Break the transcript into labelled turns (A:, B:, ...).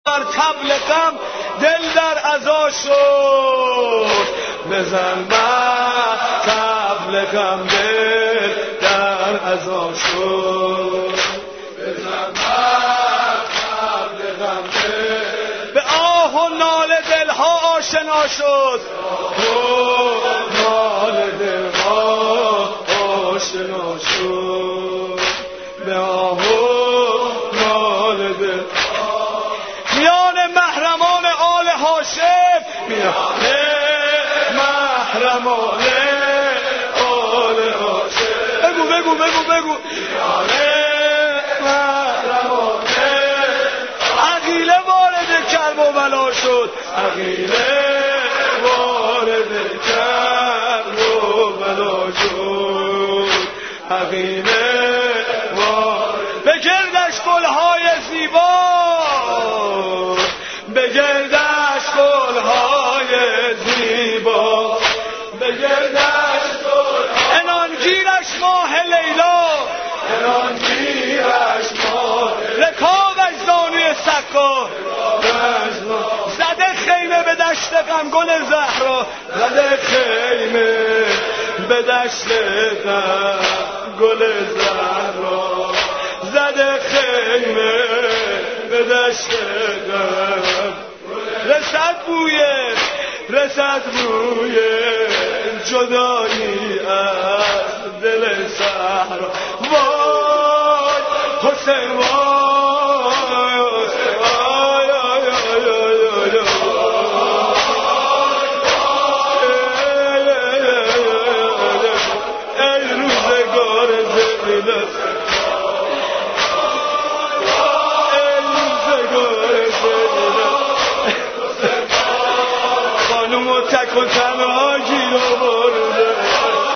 A: بر طبل غم دل در عزا شد، بزن بر طبل غم دل در عزا شد، بزن بر طبل غم دل. به آه و ناله دلها آشنا شد، ناله دلها آشنا شد، به آه و ناله دلها میان محرمان آل هاشم، میان محرمان آل هاشم. بگو بگو بگو بگو. میان محرمان عقیله وارد کرب و بلا شد، عقیله وارد کرب و بلا شد، عقیله وارد. به گردش گلهای زیبا، به گردش گلهای زیبا، به گردش گلهای انانگیرش ماه لیلا، انانگیرش ماه رکابش زانوی سکا، زده خیمه به دشت غم گل زهرا، زده خیمه به دشت غم گل زهرا، زده خیمه به دشت غم. رسد بوی جدایی از دل صحرا. وای حسین وای ای روزگار زمینه، خانم و تک و تنها